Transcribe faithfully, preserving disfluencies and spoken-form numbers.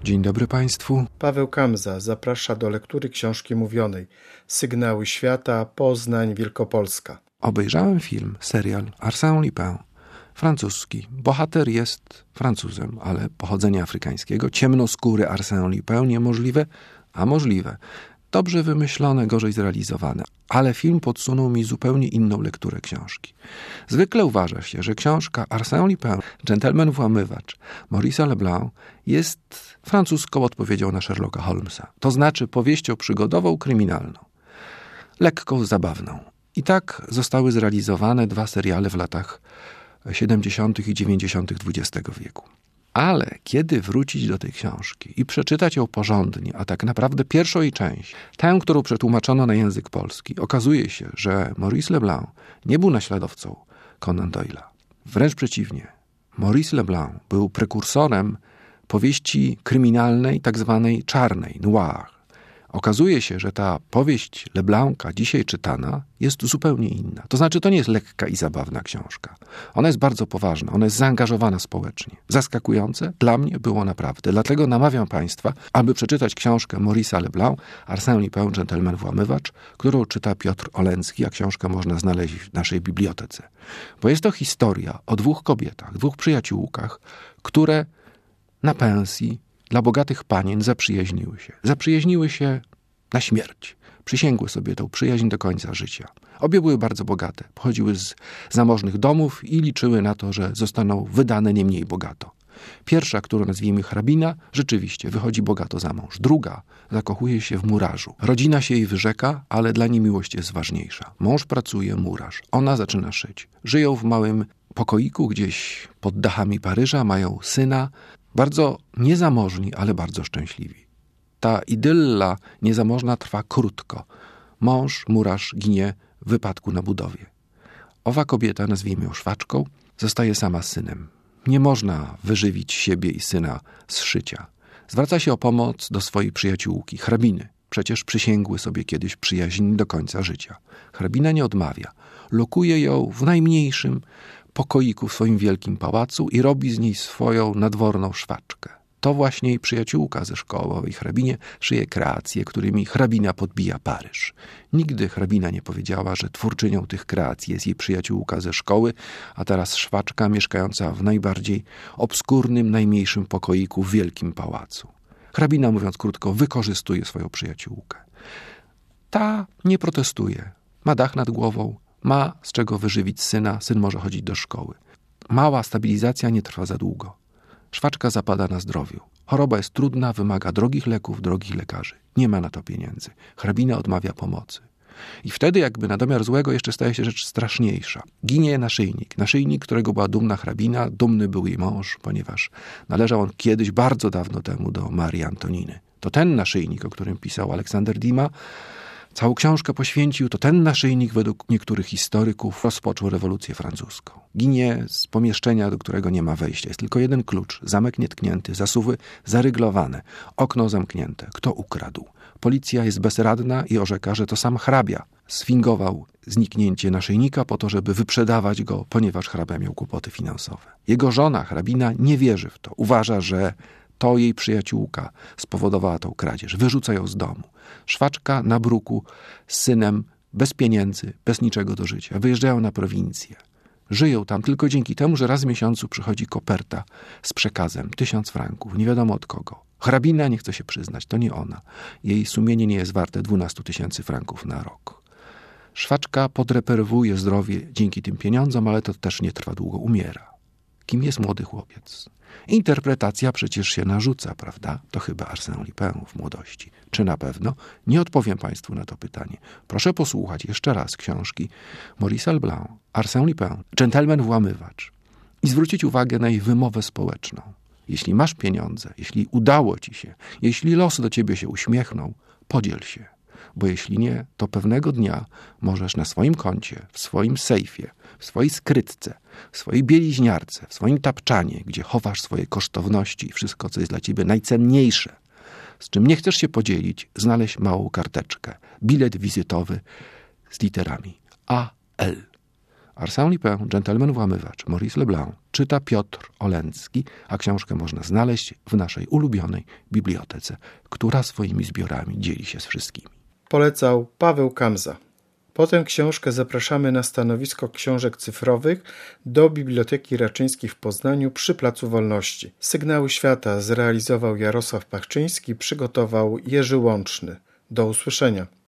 Dzień dobry Państwu. Paweł Kamza zaprasza do lektury książki mówionej Sygnały świata, Poznań, Wielkopolska. Obejrzałem film, serial Arsène Lupin, francuski. Bohater jest Francuzem, ale pochodzenia afrykańskiego. Ciemnoskóry Arsène Lupin niemożliwe, a możliwe. Dobrze wymyślone, gorzej zrealizowane. Ale film podsunął mi zupełnie inną lekturę książki. Zwykle uważa się, że książka Arsène Lupin, Dżentelmen Włamywacz, Maurice'a Leblanc jest francuską odpowiedzią na Sherlocka Holmesa. To znaczy powieścią przygodową, kryminalną. Lekką, zabawną. I tak zostały zrealizowane dwa seriale w latach siedemdziesiątych i dziewięćdziesiątych dwudziestego wieku. Ale kiedy wrócić do tej książki i przeczytać ją porządnie, a tak naprawdę pierwszą jej część, tę, którą przetłumaczono na język polski, okazuje się, że Maurice Leblanc nie był naśladowcą Conan Doyle'a. Wręcz przeciwnie. Maurice Leblanc był prekursorem powieści kryminalnej, tak zwanej czarnej, noir. Okazuje się, że ta powieść Leblanca, dzisiaj czytana, jest zupełnie inna. To znaczy, to nie jest lekka i zabawna książka. Ona jest bardzo poważna, ona jest zaangażowana społecznie. Zaskakujące dla mnie było naprawdę. Dlatego namawiam Państwa, aby przeczytać książkę Maurice'a Leblanc, Arsène Lupin, Dżentelmen Włamywacz, którą czyta Piotr Oleński, a książkę można znaleźć w naszej bibliotece. Bo jest to historia o dwóch kobietach, dwóch przyjaciółkach, które na pensji dla bogatych panien zaprzyjaźniły się. Zaprzyjaźniły się na śmierć. Przysięgły sobie tę przyjaźń do końca życia. Obie były bardzo bogate. Pochodziły z zamożnych domów i liczyły na to, że zostaną wydane nie mniej bogato. Pierwsza, którą nazwijmy hrabina, rzeczywiście wychodzi bogato za mąż. Druga zakochuje się w murarzu. Rodzina się jej wyrzeka, ale dla niej miłość jest ważniejsza. Mąż pracuje, murarz. Ona zaczyna szyć. Żyją w małym pokoiku gdzieś pod dachami Paryża, mają syna. Bardzo niezamożni, ale bardzo szczęśliwi. Ta idylla niezamożna trwa krótko. Mąż, murarz ginie w wypadku na budowie. Owa kobieta, nazwijmy ją szwaczką, zostaje sama z synem. Nie można wyżywić siebie i syna z szycia. Zwraca się o pomoc do swojej przyjaciółki, hrabiny. Przecież przysięgły sobie kiedyś przyjaźń do końca życia. Hrabina nie odmawia. Lokuje ją w najmniejszym pokoiku w swoim wielkim pałacu i robi z niej swoją nadworną szwaczkę. To właśnie jej przyjaciółka ze szkoły, owej hrabinie, szyje kreacje, którymi hrabina podbija Paryż. Nigdy hrabina nie powiedziała, że twórczynią tych kreacji jest jej przyjaciółka ze szkoły, a teraz szwaczka mieszkająca w najbardziej obskurnym, najmniejszym pokoiku w wielkim pałacu. Hrabina, mówiąc krótko, wykorzystuje swoją przyjaciółkę. Ta nie protestuje. Ma dach nad głową, ma z czego wyżywić syna, syn może chodzić do szkoły. Mała stabilizacja nie trwa za długo. Szwaczka zapada na zdrowiu. Choroba jest trudna, wymaga drogich leków, drogich lekarzy. Nie ma na to pieniędzy. Hrabina odmawia pomocy. I wtedy jakby na domiar złego jeszcze staje się rzecz straszniejsza. Ginie naszyjnik. Naszyjnik, którego była dumna hrabina. Dumny był jej mąż, ponieważ należał on kiedyś, bardzo dawno temu, do Marii Antoniny. To ten naszyjnik, o którym pisał Aleksander Dumas, całą książkę poświęcił, to ten naszyjnik według niektórych historyków rozpoczął rewolucję francuską. Ginie z pomieszczenia, do którego nie ma wejścia. Jest tylko jeden klucz, zamek nietknięty, zasuwy zaryglowane, okno zamknięte. Kto ukradł? Policja jest bezradna i orzeka, że to sam hrabia sfingował zniknięcie naszyjnika po to, żeby wyprzedawać go, ponieważ hrabia miał kłopoty finansowe. Jego żona, hrabina, nie wierzy w to. Uważa, że to jej przyjaciółka spowodowała tą kradzież. Wyrzuca ją z domu. Szwaczka na bruku z synem, bez pieniędzy, bez niczego do życia. Wyjeżdżają na prowincję. Żyją tam tylko dzięki temu, że raz w miesiącu przychodzi koperta z przekazem. Tysiąc franków. Nie wiadomo od kogo. Hrabina nie chce się przyznać. To nie ona. Jej sumienie nie jest warte dwunastu tysięcy franków na rok. Szwaczka podreperowuje zdrowie dzięki tym pieniądzom, ale to też nie trwa długo. Umiera. Kim jest młody chłopiec? Interpretacja przecież się narzuca, prawda? To chyba Arsène Lupin w młodości. Czy na pewno? Nie odpowiem Państwu na to pytanie. Proszę posłuchać jeszcze raz książki Maurice'a Leblanc, Arsène Lupin, Dżentelmen Włamywacz i zwrócić uwagę na jej wymowę społeczną. Jeśli masz pieniądze, jeśli udało ci się, jeśli los do ciebie się uśmiechnął, podziel się. Bo jeśli nie, to pewnego dnia możesz na swoim koncie, w swoim sejfie, w swojej skrytce, w swojej bieliźniarce, w swoim tapczanie, gdzie chowasz swoje kosztowności i wszystko, co jest dla ciebie najcenniejsze, z czym nie chcesz się podzielić, znaleźć małą karteczkę, bilet wizytowy z literami A L. Arsène Lupin, Dżentelmen Włamywacz, Maurice Leblanc, czyta Piotr Olęcki, a książkę można znaleźć w naszej ulubionej bibliotece, która swoimi zbiorami dzieli się z wszystkimi. Polecał Paweł Kamza. Potem książkę zapraszamy na stanowisko książek cyfrowych do Biblioteki Raczyńskich w Poznaniu przy Placu Wolności. Sygnały Świata zrealizował Jarosław Pachczyński, przygotował Jerzy Łączny. Do usłyszenia.